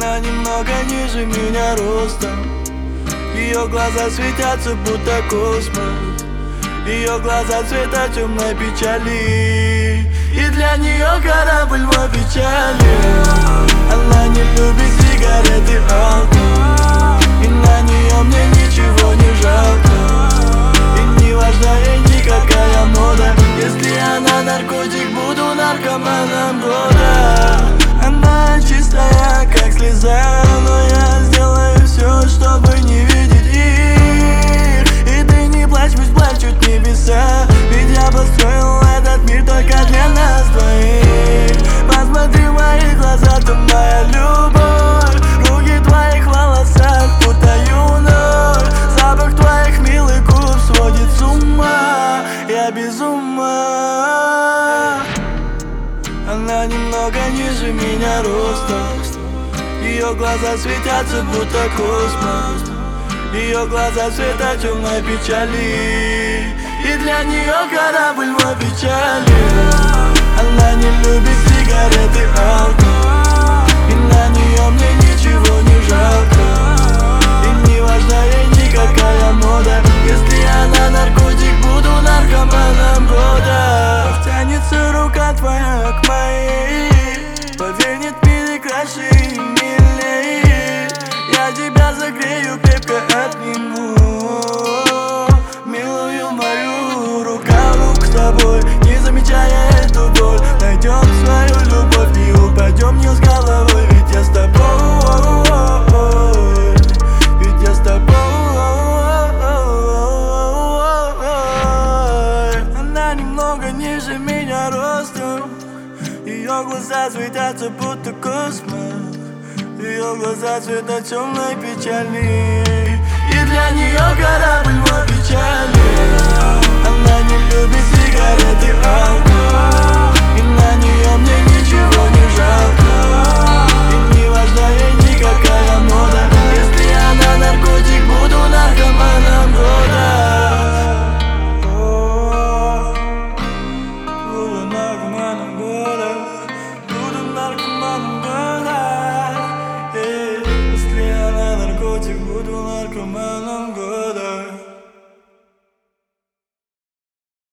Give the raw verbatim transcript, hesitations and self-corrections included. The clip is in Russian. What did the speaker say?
Она немного ниже меня ростом. Ее глаза светятся, будто космос. Ее глаза цвета темной печали, и для нее корабль в печали. Она не любит сигареты, алкоголь, и на нее мне ничего не жалко. И не важна ей никакая мода. Если она наркотик, буду наркоманом года. Она чистая, как слеза, но я сделаю все, чтобы не видеть их. И ты не плачь, пусть плачут небеса, ведь я построил этот мир только для нас двоих. Посмотри в мои глаза, ты моя любовь. Руки в твоих волосах, путаю ноль. Запах твоих милых губ сводит с ума, я без ума. Она немного ниже меня ростом. Ее глаза светятся, будто космос. Ее глаза цвета темной печали, и для нее корабль в печали. Она не любит сигареты, алкоголь, и на нее мне ничего не жалко. И не важна ей никакая мода. Если она наркотик, буду наркоманом года. Тянется рука твоя к моей, поверь, нет мили краше и милей. Я тебя загрею, крепко обниму, милую мою, рука в руку с тобой, не замечая эту боль. Найдем свою любовь и упадем вниз головой, ведь я с тобой, ведь я с тобой. Она немного ниже меня ростом. Ее глаза светятся, будто космос. Ее глаза цвета темной печали, и для нее корабль в печали. Она не любит сигареты, алкоголь.